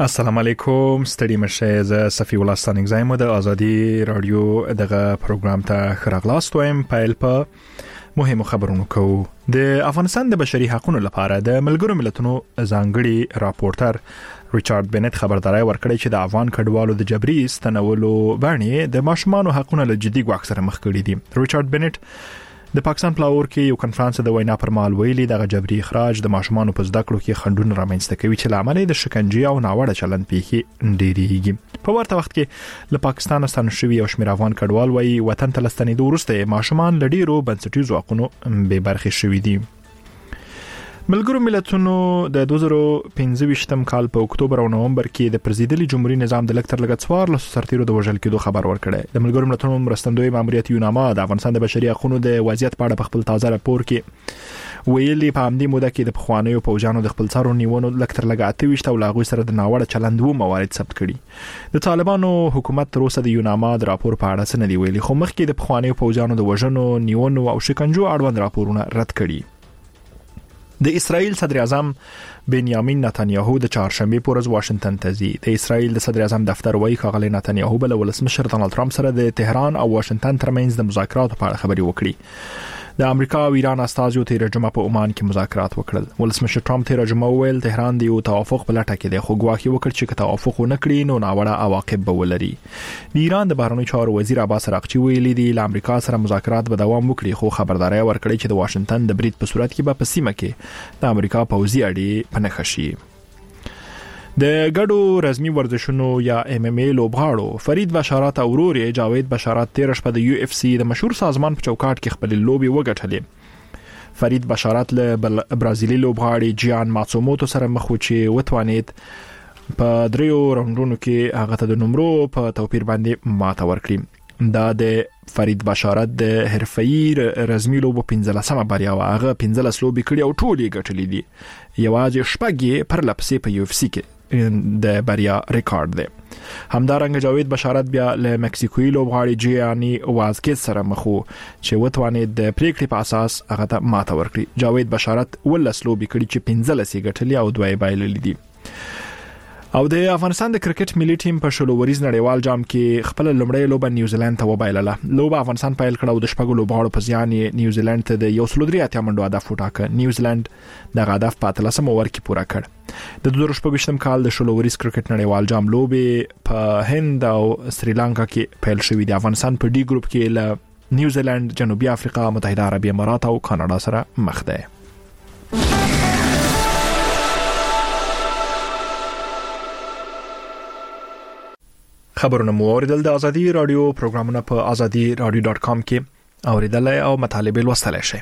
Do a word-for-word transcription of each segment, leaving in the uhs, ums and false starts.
السلام علیکم ستړي مشه ز صفی الله ستانګ زایم د ازادي رادیو دغه پروګرام ته خراغلاست وایم پایل په مهمو خبرونو کو د افغانستان د بشري حقوقو لپاره د ملګرو ملتونو ځانګړي راپورټر ریچارډ بنت خبرداري ورکړی چې د افغان کډوالو د جبري ستنولو باندې د ماشومان حقوقو له جدي ګواښ سره مخ کړي دي. ریچارډ بنت د پاکستان پلاور کې یو کانفرنس د وینا پر مهال ویلي د جبري اخراج د ماشومان په زده کړو کې خنډونه رامنځته کوي چې لامل د شکنجې او ناوړه چلند پیښې ډېریږي. په ورته وخت کې له پاکستان ستنه شوی او شمیر افغان کډوال وایي وطن ته لستنې وروسته ماشومان لډیرو بنسټیزو حقوقو به برخه شوي دي. ملګرو ملتونو د دوه زره او پنځه کال په اکتوبر او نومبر کې د پرزیدلي جمهوریت نظام د لکتر لګڅوار له سرتیرو د وژل کېدو خبر ورکړی. د ملګرو ملتونو مرستندوی ماموریت یوناما د افغانستان د بشري حقوقو د وضعیت په اړه په خپل تازه راپور کې ویلي په همدې موده کې د پخوانیو پوجانو د خپل څارو نیونو لکتر لګاته وشته او لاغوي سره د ناوړه چلند وو موارد ثبت کړي. د طالبانو حکومت تر اوسه د یوناما د راپور په اړه څه نه دی ویلي، خو مخکې د پخوانیو پوجانو د وژنو نیونو او شکنجو اړوند راپورونه رد کړي. د اسرائیل صدر اعظم بنیامین نتانیاهو د چهارشنبه په ورځ واشنگټن ته ځي. د اسرائیل د صدر اعظم دفتر وايي ښاغلی نتانیاهو بل ولسمشر ډونالد ټرمپ سره د تهران او واشنگټن ترمنځ د مذاکراتو په اړه خبرې وکړي. د امریکا او ایران استازو تیر جمعه په عمان کې مذاکرات وکړل. ولسمشر ټرمپ تیر جمعه ویل تهران د یو توافق په لټه کې دی، خو ګواښ وکړ چې توافق ونه کړي نو ناوړه عواقب به ولري. د ایران د بهرنیو چارو وزیر عباس راغچی ویلي دی له امریکا سره مذاکرات به دوام وکړي، خو خبرداري ورکړي چې د واشنگټن د برید په صورت کې به په سیمه کې د امریکا پوځي اړې په نښه شي. د ګډو رسمي ورزشونو یا ام ام ای لوبغاړو فرید بشارت او ورور جاوید بشارت تیر شپه د یو اف سی د مشهور سازمان په چوکاټ کې خپل لوبي وګټلې. فرید بشارت له برازیلي لوبغاړي جیان ماتسوموتو سره مخ و چې وتوانید په دریو راوندونو کې هغه ته د نمرو په توپیر باندې ماته ورکړي. دا د فرید بشارت د حرفه‌ای رسمي لوبو پنځلسمه بریا و، هغه پنځلس لوبي کړي او ټول یې ګټلې دي. یوازې شپږ پر لپسې په یو اف سی کې د بریا ریکارډ دی. همدارنګه جاوید بشارت بیا له مکسیکوي لوبغاړي جیانی وازکیز سره مخ وو چې وتوانید د پریکړې په اساس هغه ته ماته ورکړي. جاوید بشارت ولس لوبي کړي چې پنځلس یې ګټلې او دوه یې بایللې دي. او د افغانستان د کرکټ ملي ټیم په شلو وریز نړیوال جام کې خپل لومړی لوبه نیوزیلند ته وبایلله. لوبه افغانستان پیل کړه او د شپږو لوبغاړو په ځان نیوزیلند ته د یو سل درې اتیا منډو هدف وټاکه. نیوزیلند د هدف په اتلسم اوور کې پوره کړ. د دوه زره شپږ کال د شلو وریز کرکټ نړیوال جام لوبه په هند او سریلانکا کې پیل شوې. د افغانستان په ډي ګروپ کې له نیوزیلند، جنوبي افریقا، متحده عربي امارات او کاناډا سره مخ ده. خبرونه مو اوریدل. د ازادي رادیو پروګرامونه په ازادي رادیو ډاټ کام کې اوریدل او مطالبه لوستل شي.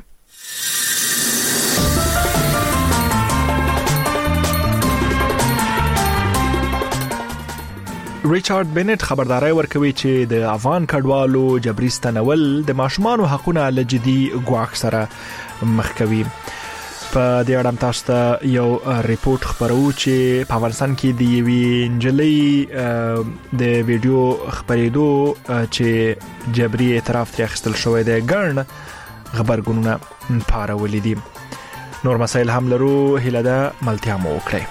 ریچارډ بنت خبرداري ورکوي چې د افغان کډوالو جبري ستنول د ماشومان حقوقو له جدي ګواښ سره مخ کوي. په دې اړه تاسو ته یو ریپورت خبرو چې په افغانستان کې د یوې نجلۍ د ویډیو خبرېدو چې جبري اعتراف ترې اخیستل شوی دی ګڼ خبرګونونه پارولي دي. نور مسایل هم لرو، هیله ده ملتیا مو وکړئ.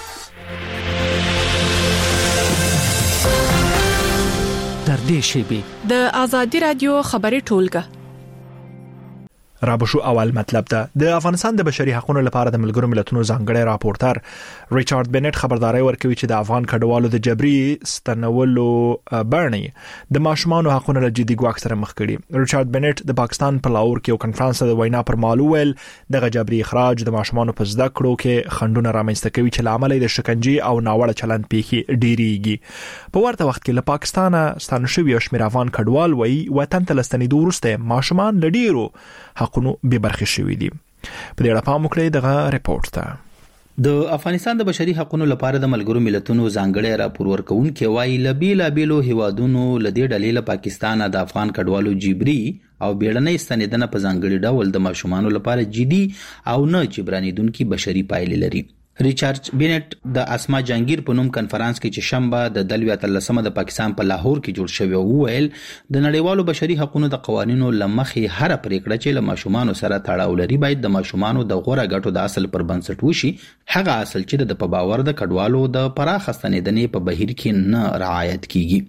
در دې شیبې د ازادي رادیو خبري ټولګه را بشو اول مطلب ده. د افغانستان د بشري حقوقو لپاره د ملګرو ملتونو ځانګړي راپورټر ریچارډ بنت خبرداري ورکوي چې د افغان کډوالو د جبري ستنولو باندې د ماشومان حقوقو له جدي ګواښ سره مخ کړي. ریچارډ بنت د پاکستان په لاهور کې یو کانفرنس د وینا پر مهال ویل د جبري اخراج د ماشومان په زده کړو کې خنډونه رامنځته کوي چې لامل د شکنجې او ناوړه چلند پیښې ډېریږي. په ورته وخت کې له پاکستان ستانه شوی شمیر افغان کډوال وایي وطن ته لستنې وروسته ماشومان لډیرو حقونو به برخه شوي دي. په دې اړه پام وکړئ دغه ریپورت ته. د افغانستان د بشري حقوقو لپاره د ملګرو ملتونو ځانګړي راپور ورکوونکي وایي لبیلا بیلو هیوادونو لدې ډلې له پاکستان د افغان کډوالو جبري او بیړنۍ ستنیدنه په ځانګړي ډول د ماشومانو لپاره جدي او نه جبرانیدونکي بشري پایلې لري. ریچارډ بینټ د اسما جهانگیر په نوم کنفرانس کې چې شنبه د دلوي اتلسمه د پاکستان په لاهور کې جوړ شوی وویل د نړیوالو بشري حقوقو د قوانینو لمخې هر پریکړه چې له ماشومان سره تړاو لري باید د ماشومان د غوړه ګټو د اصل پر بنسټ وشي، هغه اصل چې د په باور د کډوالو د پراخ ستنیدنې په بهیر کې نه رعایت کیږي.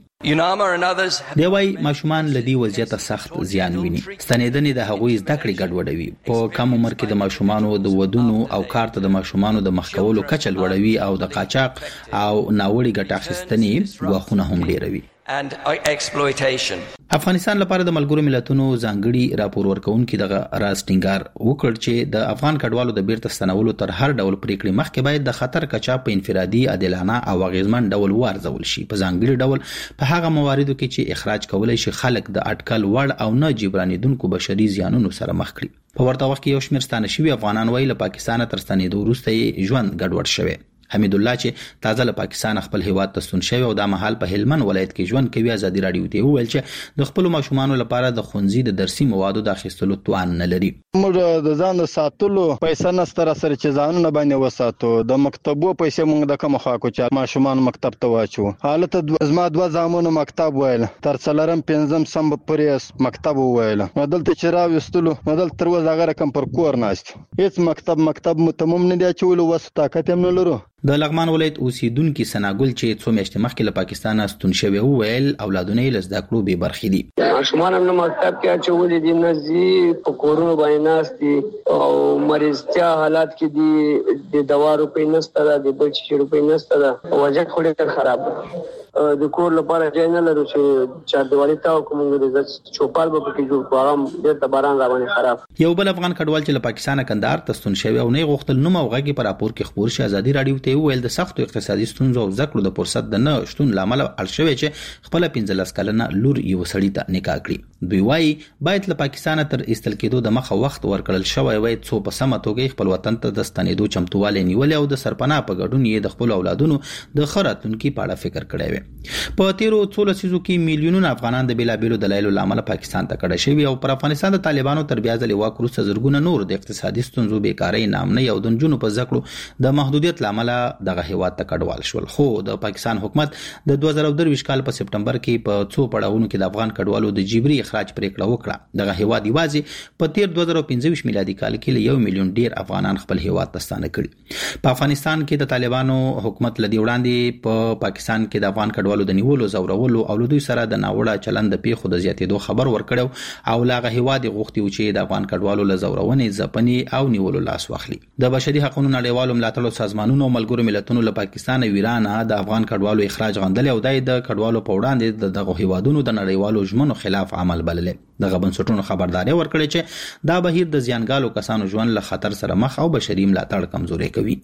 دی وای ماشومان لدی وضعیت سخت زیان ویني. ستنیدنې د هغوی زده کړې ګډوډوي، په کم عمر کې د ماشومانو د ودونو او کارت د ماشومانو د مخکولو کچه لوړوي او د قاچاق او ناوړي ګټه اخیستنې غوښونه هم ډیروي. and exploitation. افغانستان لپاره د ملګرو ملتونو ځانګړي راپور ورکونکي دغه راز ټینګار وکړ چې د افغان کډوالو د بیرته ستنولو تر هر ډول پریکړې مخکې باید د خطر کچا په انفرادي عادلانه او اغیزمن ډول وارزول شي، په ځانګړي ډول په هغه مواردو کې چې اخراج کولای شي خلک د اټکل وړ او نه جبرانیدونکو بشري زیانونو سره مخ کړي. په ورته وخت کې یو شمېر ستانه شوي افغانان وایي له پاکستان تر ستنېدو وروسته ژوند ګډوډ شوی. حمید الله چې تازه له پاکستان خپل هیواد ته ستون شوی او د مهال په هلمند ولایت کې ژوند کوي، ازادي رادیو ته ویل چې د خپل ماشومانو لپاره د خونځي د درسي موادو د اخیستلو توان نه لري. موږ د ځان د ساتلو پیسې نستر سره چې ځانونه باندې وساتو، د مکتبو پیسې موږ د کوم خوا کو چې ماشومان مکتب ته واچو. حالت زما دوه زامنو مکتب ویل تر څلورم پنځم سم پرې مکتب ویل، دلته چې راوستلو دلته تر وځه غره کم پر کور ناست، هیڅ مکتب مکتب متمم نه دی چولو، وس طاقت هم نه لرو. د لغمان ولایت اوسیدونکو سناګل چې څو میاشتې مخکې له پاکستان ستون شوی وویل اولادونه یې له زده کړو بې برخې دي. ماشومان هم نه مکتب کې اچولي دي، نه ځي، په کورونو باندې ناست دي او مریضتیا حالات کې دي، د دوا روپۍ نشته ده، د بل شي روپۍ نشته ده، وضعیت خو ډېر خراب ده. د کور لپاره ځای نه لرو چې چاردیوالي ته کوم د چوپال به پکې جوړ کړو، هغه ډېر د باران را باندې خراب. یو بل افغان کډوال چې له پاکستان کندهار ته ستون شوی او نه غوښتل نوم او غږی پر راپور کې خبر شي، ازادي رادیو ته ویل د سختو اقتصادي ستونزو او ذکر د فرصت د نه شتون لامل اړ شوی چې خپل پنځلس کلنه لور یو سړی ته نکاح کړي. دوی وايي باید له پاکستان تر ایستل کېدو د مخه وخت ورکړل شوی وای څو په سمه توګه خپل وطن ته د ستنېدو چمتووالی نیولې او د سرپناه په ګډون یې د خپل اولادونو د خراتونکو په اړه فکر کړی وي. په تیرو څو لسیزو کې میلیونونه افغانان د بیلابیلو دلایلو لامل پاکستان ته کډه شوي او پر افغانستان د طالبانو تر بیا ځلې واک وروسته زرګونه نور د اقتصادي ستونزو، بیکارۍ، ناامنۍ او د نجونو په زده کړو د محدودیت لامل دغه هیواد ته کډوال شول. خو د پاکستان حکومت د دوه زره درویشت کال په سپټمبر کې په څو پړاوونو کې د افغان کډوالو د جبري اخراج پریکړه وکړه. دغه هیواد یوازې په تیر دوه زره پنځه ویشت میلادي کال کې له یو میلیون ډیر افغانان خپل هیواد ته ستانه کړي. په افغانستان کې د طالبانو حکومت لدی وړاندې په پاکستان کې د افغان کډوالو د نیولو، زورولو او له دوی سره د ناوړه چلند د پیښو د زیاتېدو خبر ورکړو او لاغه هیواد غوښتي چې د افغان کډوالو له زورونې، ځپنې او نیولو لاس واخلي. د بشري حقوقو نړیوالو ملاتړو سازمانونو او ملګرو ملتونو له پاکستان او ایران د افغان کډوالو اخراج غندل او د کډوالو په وړاندې دغه هیوادونو د نړیوالو ژمنو خلاف عمل بلل. دغه بنسټونو خبرداري ورکړي چې دا بهیر د زیانګالو کسانو ژوند له خطر سره مخ او بشري ملاتړ کمزوري کوي.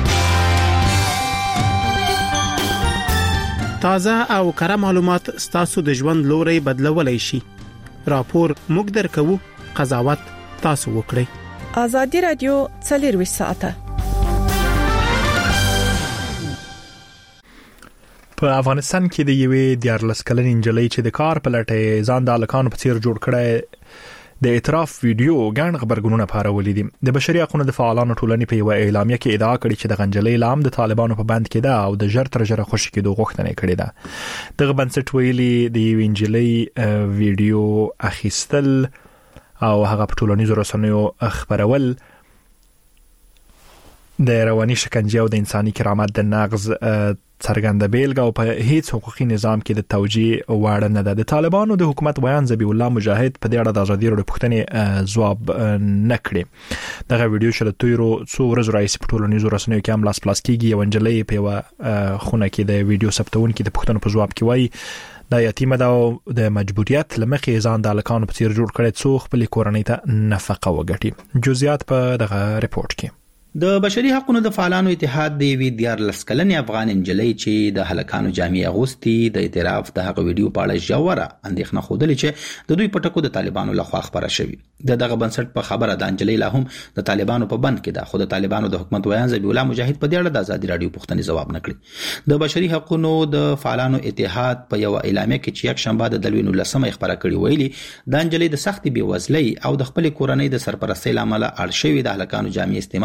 تازه او کره معلومات ستاسو د ژوند لوري بدلولای شي. راپور موږ درکو، قضاوت تاسو وکړئ. ازادي رادیو څلور ساعته په افغانستان کې د یوې دیارلس کلنې نجلۍ چې د کار په لټه ځان د الکانو په څیر جوړ کړي د اعتراف ویډیو غاڼ خبرګونونه پارولې دي. د بشري حقوقو د فعالانو ټولنې په یو اعلامیه کې ادعا کړې چې د غنجلې لام د طالبانو په بند کې ده او د ژر تر ژره خوشی کېدو غوښتنه کړې ده. دغه بنسټ ویلي د یو انجلۍ ویډیو اخیستل او هغه په ټولنیزو رسنیو خبرول د رواني شکنجه او د انساني کرامت د نقض څرګنده بیلګه او په هیڅ حقوقي نظام کې د توجیه وړ نه ده. د طالبانو د حکومت بیان ذبیح الله مجاهد په دې اړه د ازادي رادیو پوښتنې ځواب نه کړی. دغه ویډیو چې د تیرو څو ورځې راځي په ټولنیزو رسنیو کې هم لاس پلاس کیږي. یو انجلۍ په یو خونه کې د ویډیو ثبتونکو د پوښتنو په ځواب کې وایي دا یتیمه ده او د مجبوریت لمخې ځان د الکانو په څیر جوړ کړي څو خپل کورنۍ ته نفقه وګټي. جزئیات په دغه ریپورت کې. د بشري حقوقو د فعالانو اتحاد د وی ډي آر لس کلنې افغان انجلۍ چې د هلکانو جامع اغوستي د اعتراف د هغه ویډیو په اړه ژوره اندېښنه خوده چې د دوی په ټکو د طالبانو لخوا خبره شوې. د دغه بنسټ په خبره د انجلۍ لا هم د طالبانو په بند کې ده، خو د طالبانو د حکومت ویان ذبیح الله مجاهد په دې اړه د ازادي رادیو پوښتنې ځواب نه کړی. د بشري حقوقو د فعالانو اتحاد په یو اعلامیه کې چې یک شنبه د دلوي نولسمه خبره کړې ویلي د انجلۍ د سختي بیوزلۍ او د خپل کورنۍ د سرپرستۍ لامل اړ شوی د هلکانو جامع استعمال کړي او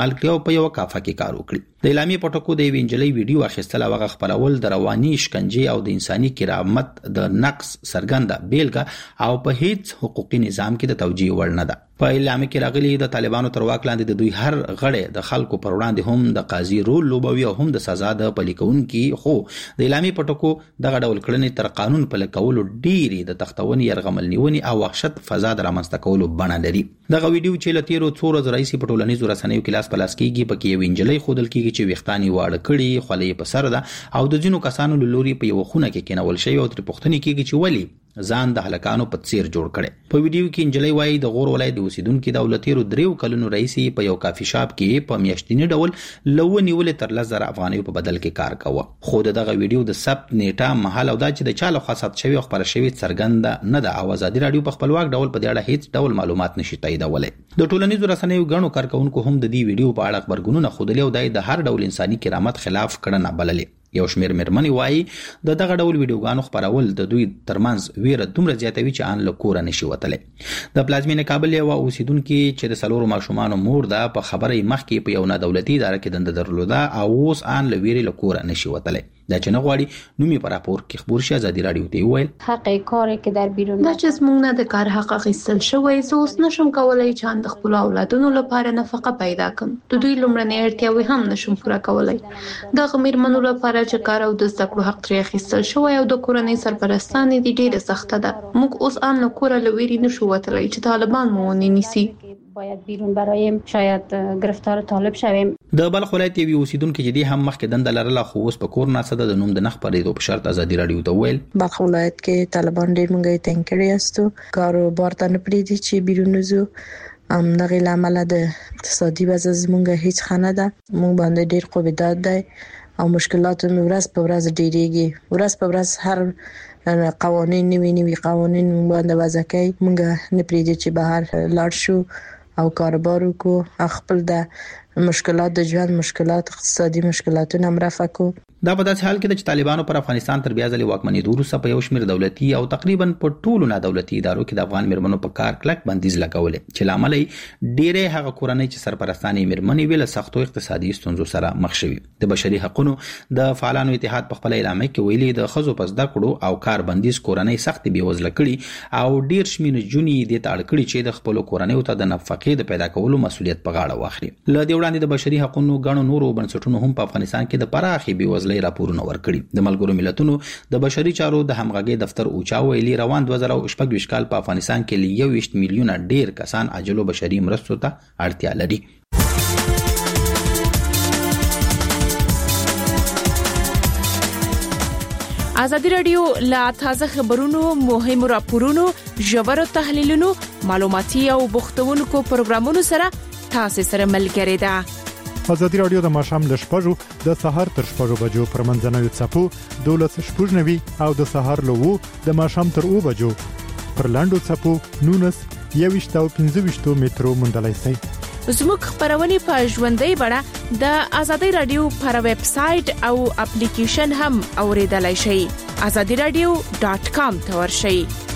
په یو کافه کې کار وکړي. د اعلامیې په ټکو د یوې نجلۍ ویډیو اخیستل او هغه خپرول د رواني شکنجې او د انساني کرامت د نقص څرګنده بیلګه او په هیڅ حقوقي نظام کې د توجیه وړ نه ده. په اعلامیه کې راغلي د طالبانو تر واک لاندې د دوی هر غړی د خلکو پر وړاندې هم د قاضي رول لوبوي او هم د سزا د پلي کوونکي، خو د اعلامیې په ټکو دغه ډول کړنې تر قانون پلي کولو ډېرې د تختونې، یرغمل نیونې او وحشت فضا د رامنځته کولو بڼه لري. دغه ویډیو چې له تیرو څو ورځو راهیسې په ټولنیزو رسنیو کې لاس په لاس کېږي، پکې یوې نجلۍ ښودل کېږي چې ویښتان یې واړه کړي، خولۍ یې په سر ده او د ځینو کسانو له لوري په یوه خونه کې کېنول شوې او ترې پوښتنې کېږي چې ولې ځان د هلکانو په څیر جوړ کړي. په ویډیو کې نجلۍ وایي د غور ولایت د اوسیدونکو د تیرو دریو کلونو راهیسې په یو کافي شاپ کې په میاشتني ډول لو نیولې تر لس زره افغانیو په بدل کې کار کاوه. خو دغه ویډیو د ثبت نیټه، مهال او دا چې د چا لخوا ثبت شوی او خپره شوی څرګنده نه ده او ازادي راډیو په خپلواک ډول په دې اړه هیڅ ډول معلومات نشي تاییدولی. د ټولنیزو رسنیو غنو کارکونکو هم د دې ویډیو په اړه خبرګونونه خوندلي او د هر ډول انساني کرامت خلاف کړنه بللې. یو شمیر مېرمنې وایي د دغه ډول ویډیوګانو خپرول د دوی ترمنځ ویره دومره زیاتوي چې ان له کوره نشي وتلی. د پلازمینې کابل یوه اوسیدونکې چې د څلورو ماشومانو مور ده په خبره یې مخکې په یو نادولتي اداره کې دنده درلوده او اوس ان له ویرې له کوره نشي وتلی. دا چې نه غواړي نوم یې په راپور کې خبر شي. ازادي راډیو ته وویل حق کاری که در بیرون دا چې زموږ نه د کار حق اخیستل شوی، زه اوس نشم کولی چې د خپلو اولادونو لپاره نفقه پیدا کړم. د دوی لومړنۍ اړتیاوې هم نشم پوره کولی. دغه مېرمنو لپاره چې کار او د زده کړو حق ترې اخیستل شوی او د کورنۍ سرپرستانې دي ډېره سخته ده. موږ اوس ان له کوره له ویرې نشو وتلی چې طالبان مو ونیسي. باید بیرون برایم شاید گرفتار طالب شویم. د بلخ ولایت یوې اوسیدونکې چې دی هم مخکې دنده لرله خو اوس په کور ناسته ده، د نوم د نه خپرېدو په شرط ازادي راډیو ته وویل بلخ ولایت کې طالبان ډېر موږ یې تنګ کړي یاستو، کاروبار ته نه پرېږدي چې بیرون وځو. همدغې له امله د اقتصادي وضع زموږ هیڅ ښه نه ده. موږ باندې ډېر خوبیدات دی او مشکلات مې ورځ په ورځ ډېرېږي. ورځ په ورځ هر قوانین نوي نوي قوانین موږ باندې وضع کوي. موږ نه پرېږدي چې بهر لاړ شو او کاروبار وکړو، خپل د مشکلات د ژوند مشکلات، اقتصادي مشکلاتونه هم رفع کړو. دا په داسې حال کې چې طالبانو پر افغانستان تر بیا ځلې واکمنېدو وروسته په یو شمېر دولتي او تقریبا په ټولو نادولتي ادارو کې د افغان مېرمنو په کار کلک بندیز لګولې چې له امله یې ډېرې هغه کورنۍ چې سرپرستانې مېرمنې وې له سختو اقتصادي ستونزو سره مخ شوي. د بشري حقونو د فعالانو اتحاد په خپله اعلامیه کې ویلي د ښځو په زده کړو او کار بندیز کورنۍ سختې بېوزله کړي او ډېر شمېر نجونې یې دې ته اړ کړي چې د خپلو کورنیو ته د نفقې د پیدا کولو مسؤلیت په غاړه واخلي. له دې وړاندې د بشري حقونو ګڼو نورو بنسټونو هم په افغانستان کې د پراخې بېوزلۍ راپورونه ورکړي. د ملګرو ملتونو د بشري چارو د همغږۍ دفتر اوچا ویلي روان دوه زره شپږ ویشت کال په افغانستان کې له یو ویشت میلیونه ډیر کسان عاجلو بشري مرستو ته اړتیا لري. ازادي راډیو لا تازه خبرونو، مهمو راپورونو، ژورو تحلیلونو، معلوماتي او بوختونکو پروګرامونو سره تاسو سره ملګری ده. ازادي راډیو د ماښام ل شپږو د سهار تر شپږو بجو پر منځنوي څپو دولس شپږ نوي او د سهار له وو د ماښام تر اوو بجو پر لاندو څپو نونس یويشت او پنځه ویشت مترو مندلای شي. زموږ خبرونه په ژوندۍ بڼه د ازادي راډیو پر ویب سټ او اپلیکیشن هم اوریدلای شئ. ازادي راډیو ډاٹ کام ته ورشئ.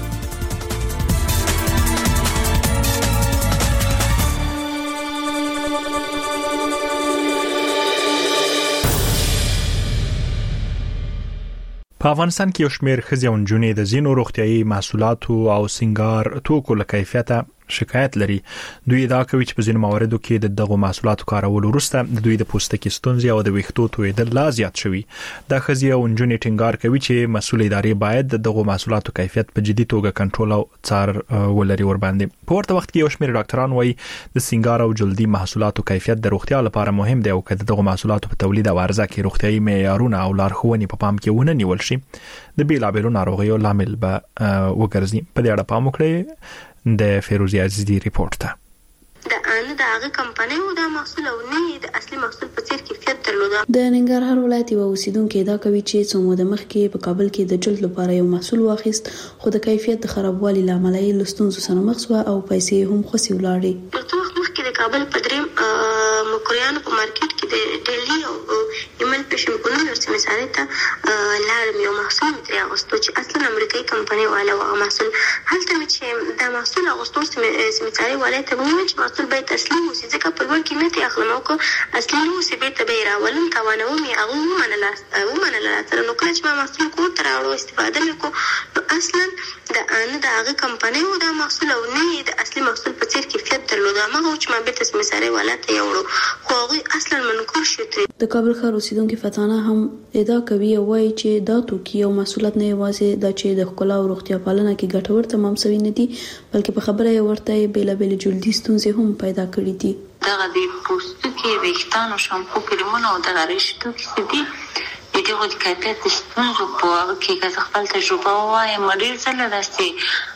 په افغانستان کې یو شمېر ښځې او نجونې د ځینو روغتیايي محصولاتو او سنگار توکو له کیفیته شکایت لري. دوی ادعا کوي چې په ځینو مواردو کې د دغو محصولاتو کارولو وروسته د دوی د پوستکي ستونزې او د ویښتو تویدل لا زیات شوي. دا ښځې او نجونې ټینګار کوي چې مسؤل ادارې باید د دغو محصولاتو کیفیت په جدي توګه کنټرول او څار ولري ورباندې. په ورته وخت کې یو شمېر ډاکټران وایي د سنگار او جلدي محصولاتو کیفیت د روغتیا لپاره مهم دی او که دغو محصولاتو په تولید او عرضه کې روغتیايي معیارونه او لارښوونې په پام کې ونه نیول شي د بیلابیلو ناروغیو لامل به وګرځي. په دې اړه پام وکړئ. د فیروزی عزیزی ریپورت ته د ان د هغه کمپنۍ او د محصول او نه د اصلي محصول په څیر کیفیت درلوده. د ننګرهار ولایت یو اوسیدونکو دا کوي چې څو موده مخکې په کابل کې د جلد لپاره یو محصول واخیست خو د کیفیت د خرابوالي لامل یې لستونزو سره مخ شو او پیسې هم خسي ولاړې. په څو وخت مخکې د کابل په دریم مکریانو په مارکیټ کې د ډیلی او ایمل پېشن په نوم سیمې سره ته لاړم یو محصول ترې اغوستو چې اصلا امریکایي کمپنۍ والا و محصول هلته مې چې دا محصول اغوستو سیمې سره والا ته وویل چې محصول باید تسلیم وسي ځکه په لوړ قیمت یې اخلم او که اصلي نه وسي بېرته به یې راولم توانوم یې هغوی ومنله ومنله راسره نو کله چې ما محصول کور ته راوړو استفاده مې کړو نو اصلا د نه د هغې کمپنۍ و دا محصول او نه یې د اصلي محصول په څېر کیفیت درلود همغه و چې ما بېرته سیمې سرۍ والا ته یې وړو خو هغوی اصلا منکر شو ترې. د کابل ښار اوسیدونکې فتانه هم ادعا کوي او وایي چې دا توکي او محصولات نه یوازې دا چې د ښکلا او روغتیا پالنه کې ګټور تمام شوي نه دي بلکې په خبره یې ورته بېلابېلې جلدي ستونزې هم پیدا کړي دي. دغه د پوستکي ویښتانو شامپو کریمونه او دغه ریشې توکي چې دي د دغو د کیفیت د ستونزو په هغه کې که زه خپل تجربه ووایم ډېر ځله داسې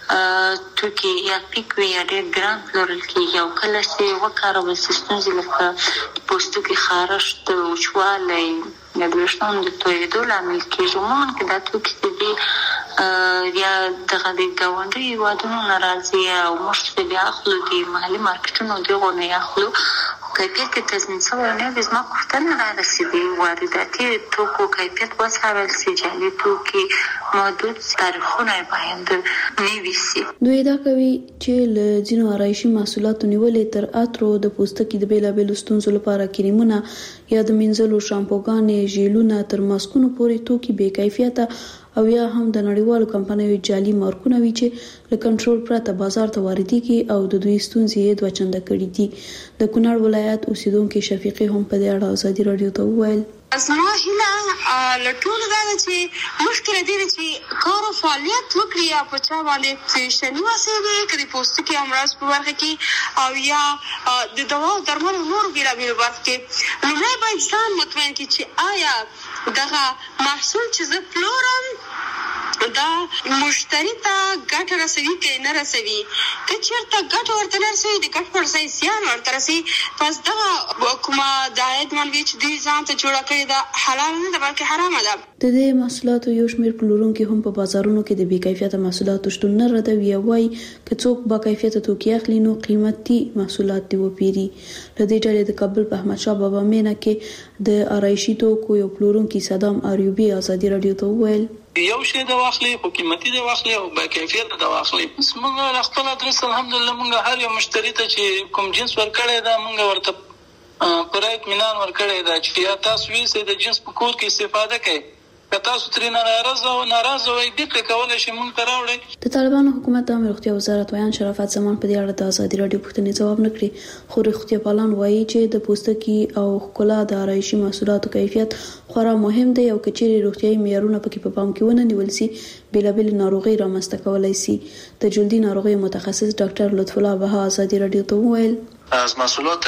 توکي یا پیک وي یا ډېر ګران پلورل کېږي او کله چې وکارول شي ستونزې لکه د پوستکي خارښت وچوالی یا د ویښتانو د تویېدو لامل کېږي. عموما که دا توکي چې دي یا دغه د ګاونډي هېوادونو نه راځي او موږ چې بیا اخلو د محلي مارکېټونو دغو نه یې اخلو کیفیت کې تضمین شوی نه وي. زما پوښتنه را رسېدې وارداتي توکو کیفیت وڅارل شي جعلي توکي محدود تاریخونه یې باید نوي شي. دوی ادعا کوي چې له ځینو آرایشي محصولاتو نیولې تر عطرو د پوستکي د بېلابېلو ستونزو لپاره کریمونه یا د مینځلو شامپوګانې ژیلونه تر ماسکونو پورې توکي بې کیفیته او یا هم د نړیوالو کمپنیو جعلي مارکونه وي چې له کنټرول پرته بازار ته واردېږي او د دوی ستونزې یې دوه چنده کړي دي. د کونړ ولایت اوسیدونکې شفیقې هم په دې اړه ازادي راډیو ته وویل زما هیله له ټولو دا ده چې مخکې له دې نه چې کار او فعالیت وکړي یا په چا باندې فیشني وسیلې که د پوستکي امراض په برخه کې او یا د دوا او درملو نورو بېلابېلو برخو کې لومړی باید ځان مطمئن کړي چې آیا دغه محصول چې زه پلورم دا مشتری ته ګټه رسوي که نه رسوي. که چېرته ګټه ورته نه رسوي د ګټ پر ځای زیان ورته رسوي پس دغه کومه د عاید منبع چې دوی ځان ته جوړه کړې ده حلال نه ده بلکې حرامه ده. د دې محصولاتو یو شمېر پلورونکي هم په بازارونو کې د بې کیفیته محصولاتو شتون نه ردوي او وایي که څوک با کیفیته توکي اخلي نو قیمتي محصولات دې وپېري. له دې ډلې د کابل په احمدشاه بابا مینه کې د آرایشي توکو یو پلورونکي صدام آریوبي ازادي راډیو ته وویل یو شی د واخلي خو قیمتي د واخلي او با کیفیت د واخلي. موږ خپل ادرس الحمدلله موږ هر یو مشتری ته چې کوم جنس ورکړی دا موږ ورته پر اطمینان ورکړی دا چې یا تاسو ویسئ د جنس په کور کې استفاده کوئ که تاسو ترې ناراضه او ناراضه وئ بیرته کولی شئ موږ ته راوړئ. د طالبانو حکومت د عامه روغتیا وزارت ویان شرافت زمان په دې اړه د ازادي راډیو پوښتنې ځواب نه کړي خو روغتیا پالان وایي چې د پوستکي او ښکلا د آرایشي محصولاتو کیفیت خورا مهم دی او که چیرې روغتیایي معیارونه پکې په پام کې ونه نیول شي بېلابېلې ناروغۍ رامنځته کولی شي. د جلدي ناروغیو متخصص ډاکټر لطف الله بها ازادي راډیو ته وویل از محصولات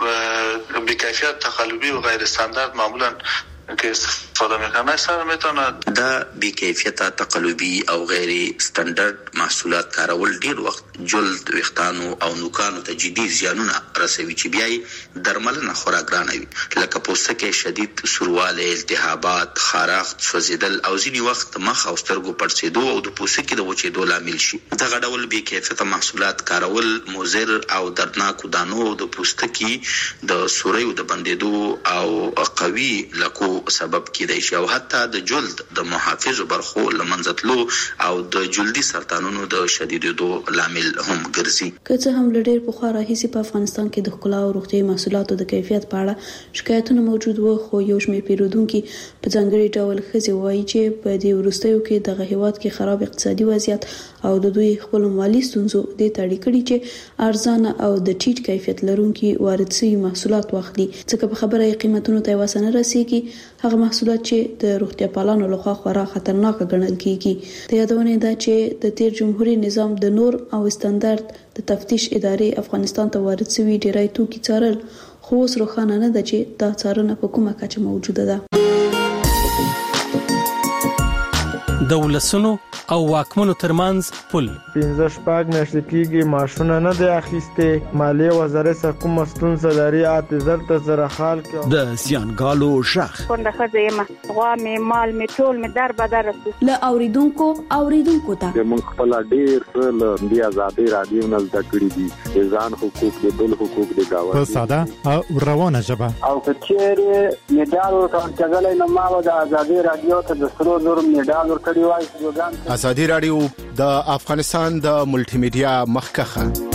بی‌کیفیت تقلبی و غیر استاندارد معمولا که استفاده میکنه سر میتونه دا بی‌کیفیت تقلبی او غیر استاندارد محصولات کارول ډیر وخت جلد ویښتانو او نوکانو ته جدي زیانونه رسوي چې بیا درملنه خورا ګرانه وي لکه پوستکي شدید سوروالی التهابات خارښت سوځیدل او ځینې وخت مخ او سترګو پړسېدو او د پوستکي د وچېدو لامل شي. دغه ډول بی‌کیفیته محصولات کارول مضر او دردناکو دانو د پوستکي د سوریو د بندېدو او قوي لکو سبب کېدای شي او حتی د جلد د محافظو برخو له منځه تلو او د جلدي سرطانونو د شدیدېدو لامل هم ګرځي. که څه هم له ډېر پخوا راهیسې په افغانستان کې د ښکلا او روغتیایي محصولاتو د کیفیت په اړه شکایتونه موجود وو خو یو شمېر پیرودونکي په ځانګړي ډول ښځې وایي چې په دې وروستیو کې دغه هیواد کې خراب اقتصادي وضعیت او د دوی خپلو مالي ستونزو دې ته اړ کړي چې ارزانه او د ټیټ کیفیت لرونکي وارد شوي محصولات واخلي ځکه په خبره یې قیمتونو ته وسه نه رسیږي هغه محصولات چې د روغتیا پالانو لخوا خورا خطرناک ګڼل کیږي. د یادونې ده چې د تیر جمهوریت نظام د نور او استاندارد د تفتیش ادارې افغانستان ته وارد شوي ډیری توکي څارل خو اوس روښانه نه ده چې دا څارنه په کومه کچه موجوده ده. د ولسونو او واکمنو ترمنځ پل. پنځه شپږ میاشتې کېږي ماشونه نه دی اخیستې. مالیې وزارت څخه کومه ستونزه لري اته زر ته زره خال کې د زیانګالو ژغ. څنګه خځه یم غوا مې مال مې ټول مې در بدر رسو. له اوریدونکو اوریدونکو ته موږ خپل ډیر له دې آزادي رادیو نه زده کړی دي ځان حقوق د بل حقوق د گاوند په ساده او روانه ژبه. او کچېره میډال ورکړل نه ما د آزادي رادیو ته د سرو زر میډال ورکړی وای سلوګان. آزادي رادیو د افغانستان د ملټي میډیا مخکخه.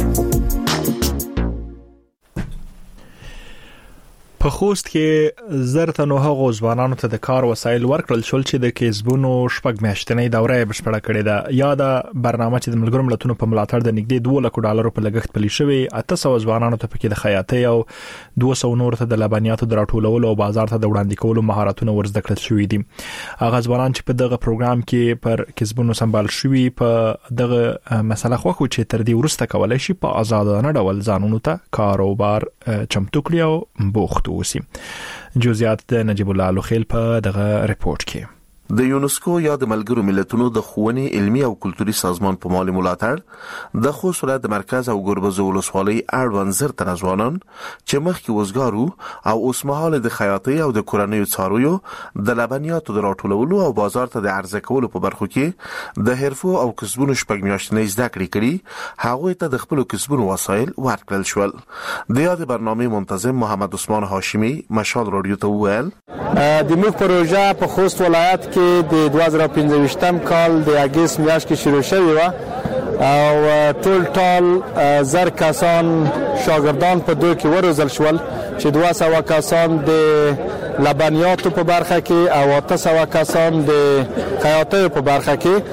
په خوست کې زرته نو هغو ځوانانو ته د کار وسایل ورکړل شول چې د کسبونو شپږ میاشتنۍ دوره بشپړه کړې ده. یا د برنامه چې د ملګرو ملتونو په ملاتړ د نږدې دوه لک ډالرو په لګښت پلي شوی اته سوه ځوانانو ته پکې د خیاطۍ او دوه سوه نور ته د لبنیاتو د راټولولو او بازار ته د وړاندې کولو مهارتونه ورزده کړل شوی دي. هغه ځوانان چې په دغه پروګرام کې پر کسبونو سمبال شوی په دغه مسله خو چې تر دې ورسته کولای شي په آزادانه ډول ځانونو ته کاروبار چمتو کړي او بوخت وسی. جزئیات د نجیب الله لوخیل په دغه ریپورت کې. د یونسکو یا د ملګرو ملتونو د ښوونې علمي او کلتوري سازمان په مالي ملاتړ د خوست ولایت د مرکز او ګربز ولسوالۍ اړوند زر تنه ځوانان چې مخکې وزګارو او اوس مهال د خیاطۍ او د کورنیو څارویو د لبنیاتو د راټولولو او بازار ته د عرضه کولو په برخو کې د حرفو او کسبونو شپږ میاشتنۍ زده کړې کړي هغوی ته د خپلو کسبونو وسایل ورکړل شول. د یادې برنامې منتظم محمد عثمان هاشمي مشال رادیو ته وویل د موږ پروژه په خوست ولایت کې د دوه زره پنځه کال د اگست میاشت کې شروع شوی و او ټول ټال زر کسان شاګردان په دوی کې وروزل شول چې دوه سوه کسان د لبنیاتو په برخه کې او اته سوه کسان د خیاطۍ په برخه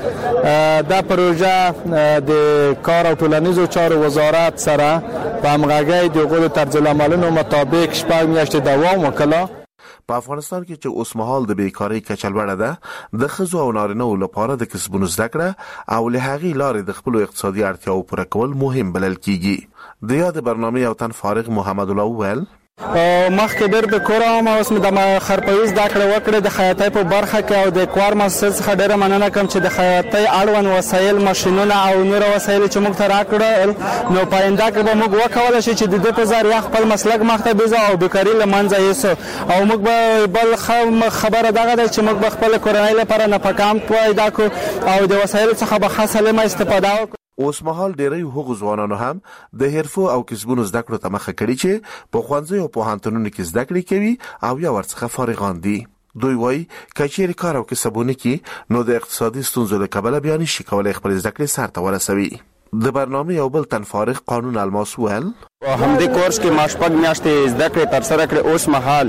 کې. دا پروژه د کار او ټولنیزو چارو وزارت سره په همغږۍ د هغوی طرزالعملونو مطابق شپږ میاشتې دوام وکړ. په افغانستان کې چې اوس مهال د بیکاری کچه لوړه ده د ښځو او نارینه‌و لپاره د کسبونو زده کړه او له هغې لارې د خپلو اقتصادي اړتیاوو پوره کول مهم بلل کیږي. د یادې برنامې یو تن فارغ محمد الله وویل مخکې ډېر د کور وم اوس مې د خرپوي زده کړه وکړې د خیاطۍ په برخه کې او د کوار مؤسسې څخه ډېره مننه کوم چې د خیاطۍ اړوند وسایل ماشینونه او نور وسایل چې موږ ته راکړل نو په آینده کې به موږ وکولی شو چې د دې په ذریعه خپل مسلک مخته بیځو او بیکاري له منځه یوسو او موږ به بل خبره دغه ده چې موږ به خپل کورنۍ لپاره نفقه هم پیدا کړو او د وسایلو څخه به ښه سالمه استفاده وکړو. اوس مهال ډیری هغو ځوانانو هم د حرفو او کسبونو زده کړو ته مخه کړي چې په ښوونځیو او پوهنتونونو کې زده کړې کوي او یا ورڅخه فارغان دي. دوی وایي که چیرې کار او کسبونه کې نو د اقتصادي ستونزو له کبله بیا نشي کولی خپل زده کړې سر ته ورسوي. د برنامې یو بل تن فارغ قانون الماس ویل همدې کورس کې ما شپږ میاشتې زده کړې ترسره کړې. اوس مهال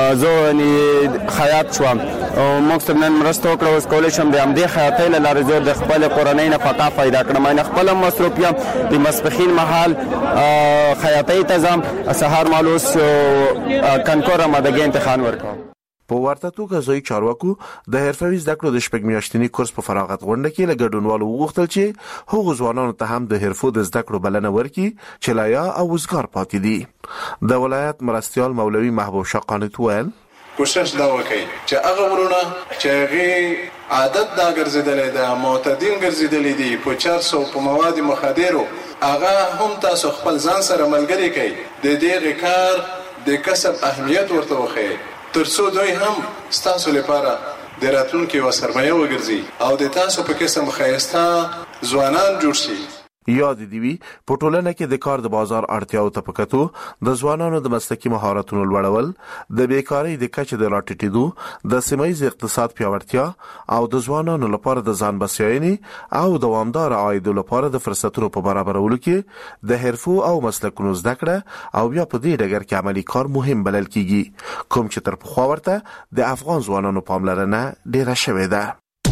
زه خیاط شوم او موږ سره نن مرسته وکړه اوس کولی شم د همدې خیاطۍ له لارې زه د خپلې کورنۍ نفقه پیدا کړم. نه خپله مصروف یم د ماسپښین مهال خیاطۍ ته ځم سهار مهال اوس کنکور آمادګۍ امتحان ورکوم. په ورته توګه ځایي چارواکو د حرفوي زده کړو د شپږ میاشتني کورس په فراغت غونډه کې له ګډونوالو وغوښتل چې هغو ځوانانو ته هم د حرفو د زده کړو بلنه ورکړي چې لا یا او وزګار پاتې دي. د ولایت مرستیال مولوي محبوب شاه قانت ویل کوشش دا وکړي چې هغه ورونه چې هغه عادت دا ګرځیدلې ده معتدین ګرځیدلې دي په چارسو په مواد مخدرو هغه هم تاسو خپل ځان سره ملګری کړئ د دې کار د کسب اهمیت ورته وښیئ ترڅو دوی هم ستاسو لپاره د راتلونکي یوه سرمایه وګرځي او د تاسو په قسم ښایسته ځوانان جوړ شي. یاد دی وی په ټولنه کې د کار د بازار اړتیاو ته پکتو د ځوانانو د مسلکي مهارتونو لوړول د بیکاری د کچې د راټیټېدو د سیمایي اقتصاد پیاوړتیا او د ځوانانو لپاره د ځان بسیاینې او دوامدار عاید لپاره د فرصتونو په برابرولو کې د حرفو او مسلکونو زده کړه او بیا په دې ډګر کې عملی کار مهم بلل کیږي کوم چې تر پخوا ورته د افغان ځوانانو پاملرنه ډیره شوې ده.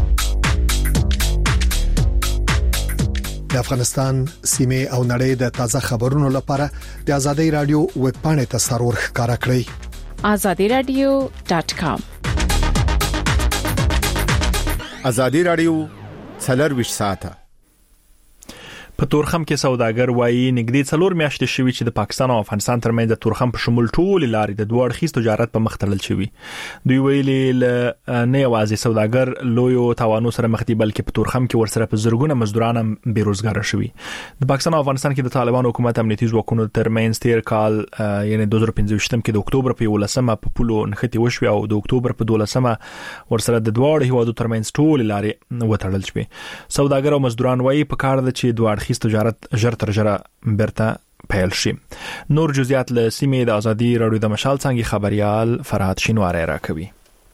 د افغانستان سیمه او نړۍ د تازه خبرونو لپاره د آزادۍ رادیو ویب پاڼې ته سرور ښکارا کړئ آزادی رادیو ډاٹ کام. آزادۍ رادیو څلور ویشت ساعته په تورخم کې سوداګر وایي نګدي څلور میاشتې شوي چې د پاکستان او افغانستان ترمنځ د تورخم په شمول ټول لارې د دوه اړخیز تجارت په مخ تړل شوی. دوی ویلي نه یوازې سوداګر لویو تاوانو سره مخ دي بلکې په تورخم کې ورسره په زرګونه مزدوران هم بیروزګار شوي. د پاکستان او افغانستان کې د طالبان حکومت امنیتي ځواکونو ترمنځ تیر کال یعنی دوه زره پنځه ویشت کې د اکتوبر په ولسمه په پولو نښتې وشوي او د اکتوبر په دولسمه ورسره د دوه هیوادو ترمنځ ټول لارې وتړل شوي. سوداګر او مزدوران وایي په کار د چې دوه اړخیز تجارت ژر تر ژره برته پیل شي. نور جزئیات له سیمې د ازادي رادیو د مشال څنګه خبريال فرهاد شینواری راکوي.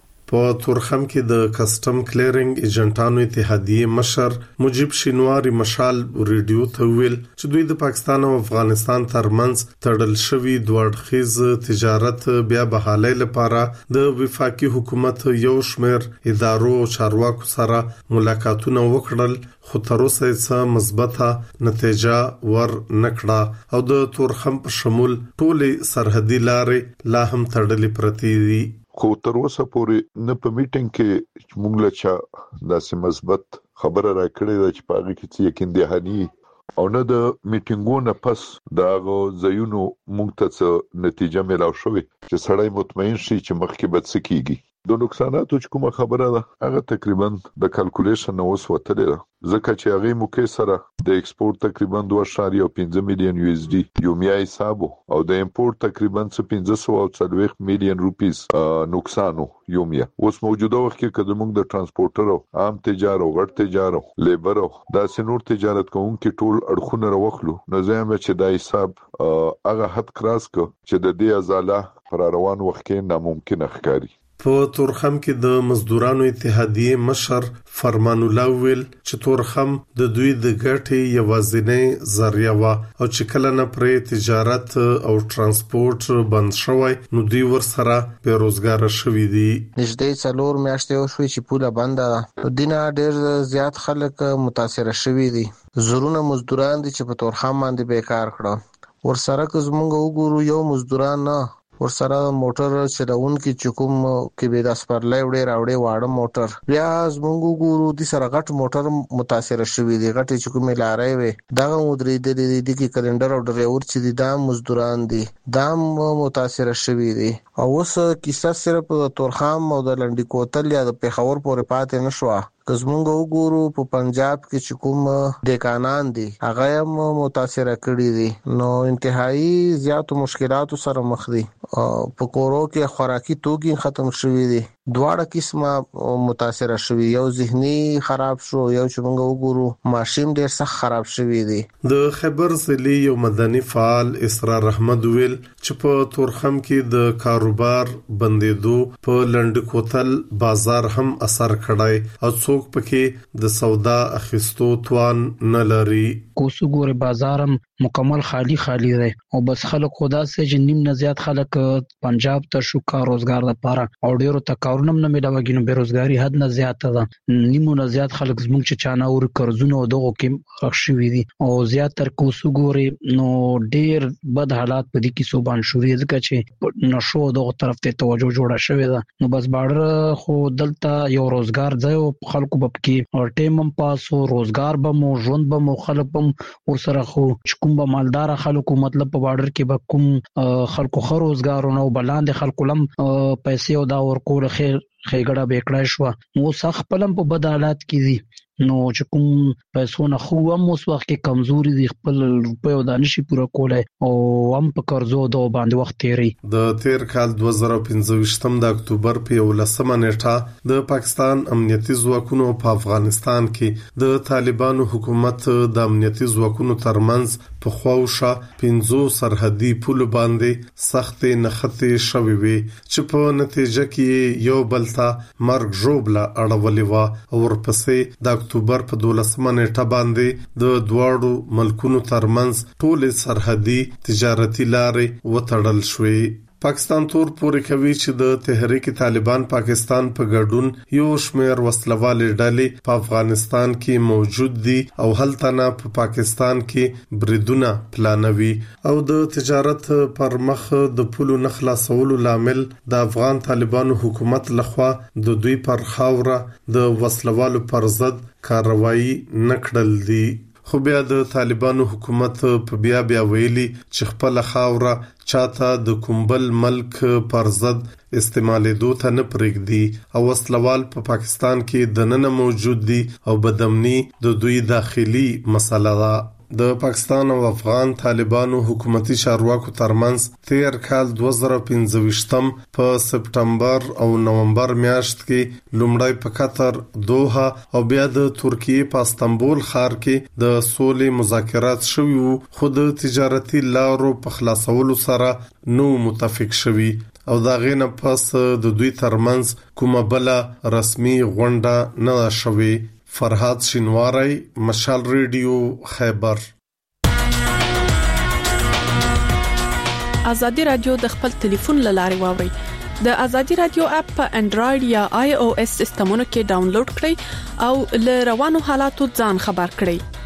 په تورخم کې د کسٹم کلیرینګ ایجنټانو اتحادیه مشر مجيب شینواری مشال ریډیو ته ویل چې دوی د پاکستان او افغانستان ترمنځ تړل شوی دوه اړخیز تجارت بیا بحالۍ لپاره د وفاقي حکومت یو شمېر ادارو او چارواکو سره ملاقاتونه وکړل، خو تر اوسه څه مثبته نتیجه ور نکړه او د تورخم په شمول ټولې سرحدي لارې لا هم تړلې پرتې دي. خو تر اوسه پورې نه په میټینګ کې موږ له چا داسې مثبت خبره راکړې ده چې پاږي کې څه یقین دهاني او نه د میټینګونو پس دا غو زيونو موږ ته نتیجه ملاو شوې چې سړی مطمئن شي چې مخکې به څه کیږي. د نقصاناتو چې کومه خبره ده هغه تقریبا د کیلکولیشن نو وسوتلې ده ځکه چې هغه موکې سره د ایکسپورت تقریبا دوه اعشاریه پنځه میلیون یو اس ډي یومیا حساب او د امپورت تقریبا پنځه سوه او څلوېښت میلیون روپیز نقصانو یومیا. اوس موجوده وخت کې کله موږ د ترانسپورټر او عام تجارت او غټ تجارت لیبر او د سنور تجارت کوونکو ټول اړخونه راوخلو نو زموږ چې د حساب هغه حد کراس کو چې د دې ازاله پر روان وخت کې ناممکن ښکاري. په تورخم کې د مزدورانو اتحادیه مشر فرمان الله ویل چې تورخم د دوی د ګټې یوازینی ذریعہ و او چې کله نه پرې تجارت او ترانسپورت بند شوی نو دوی ورسره بیروزګار شوي دي. نږدې څلور میاشتې شوي چې پوله بنده ده. دینه ډېر زیات خلک متاثر شوي دي. زرونه مزدوران دي چې په تورخم باندې بیکار کړه. ورسره که زمونږ وګورو یو مزدوران نه ورسره موټر چلونکي چې کوم کې به د سپرلای وړي راوړي واړه موټر بیا زمونږ ګورو د سره غټ موټر متاثر شوي دي. غټ چې کوم لارې وي دغه مدري د دې کې کلندر او ډرایور چې دي دا مزدوران دي دا متاثر شوي دي. او اوس کیسه صرف د تورخم او د لنډی کوتل یا د پیښور پورې پاتې نشوه. که زمونږ وګورو په پنجاب کې چې کوم دیکانان دي هغه هم متاثر کړي دي نو انتهایی زیات مشکلات سره مخ دي. په کورو کې خوراکي توکي ختم شوي دي. دواړه قسمه متاثر شوي، یو ذهني خراب شو یو چې موږ وګورو ماشین ډېر سخت خراب شوي دي. د خیبر ضلع یو مدني فعال اسرار احمد ویل چې په تورخم کې د کاروبار بندیدو په لنډ کوتل بازار هم اثر کړای او څوک پکې د سودا اخیستو توان نه لري. کوسو ګوره بازارم مکمل خالی خالی دی او بس خلک خدا سه چې نیم نه زیات خلک پنجاب ته شو کار روزګار لپاره او ډیرو ته کارونه نه ملوي نو بیروزګاری حد نه زیات ده. نیمو نه زیات خلک زموږ چې چانه اور قرضونه دغه کې رخصوي دي او زیات تر کوسو ګوره نو ډیر بد حالات په دې کې صوبان شوري ځکه چې نشو دغه طرف ته توجه جوړه شوې ده نو بس باډر خو دلته یو روزګار ځای او خلکو بب کې او ټیمم پاسو روزګار به مو ژوند به مو خلک بم ور سره خو کوم به مالدار خلکو مطلب په باډر کې به کوم خلکو خو روزګارونه او بلاند خلکو لم پیسې او دا ورکول خیر خېګړه بیکړای شو نو سخت پلم په بد حالات کې دي نو چې کوم پیسو نه خو هم اوس وخت کې کمزوري دي خپل روپیو د نشي پوره کولای او هم په قرضو د باندې وخت تیری. د تیر کال دوه زره پنځه ویشتم د اکتوبر په یولسمه نیټه د پاکستان امنیتي ځواکونو په افغانستان کې د طالبانو حکومت د امنیتي ځواکونو ترمنځ په خواوشه پنځو سرحدي پول باندې سخت نښتې شوې وي چې په نتیجه کې یو بل ته مرګ ژوبله اړولې وه او ورپسې د اکتوبر په دولسمه نیټه باندې د دواړو ملکونو ترمنځ ټولې سرحدي تجارتي لارې وتړل شوې. پاکستان تور پورې کوي چې د تحریک طالبان پاکستان په ګډون یو شمېر وسلوالې ډلې په افغانستان کې موجود دي او هلته نه په پاکستان کې بریدونه پلانوي او د تجارت پر مخ د پولو نه خلاصولو لامل د افغان طالبانو حکومت لخوا د دوی پر خاوره د وسلوالو پر ضد کاروایی نکړل دي. خو بیا د طالبانو حکومت په بیا بیا ویلي چې خپل خاوره چاته د کومبل ملک پر ضد استعمالېدو ته نه پرېږدي او وسلوال په پا پاکستان کې د نن موجود دي او بدامني د دوی داخلي مسله ده. د پاکستان او افغان طالبانو حکومتي چارواکو ترمنځ تیر کال دوه زره پنځه په سپټمبر او نومبر میاشت کې لومړی په قطر دوحه او بیا د ترکیه په استانبول ښار کې د سولې مذاکرات شوي وو، خو د تجارتي لارو په خلاصولو سره نو متفق شوي او دا غینه پس د دوی ترمنځ کومه بل رسمي غونډه نه شوي. فرهاد شینواری، مشال ریډیو، خیبر. ازادي رادیو د خپل ټلیفون لارې واوري. د ازادي رادیو اپ په انډراید یا آی او اس سیستمونو کې ډاونلوډ کړئ او له روانو حالاتو ځان خبر کړئ.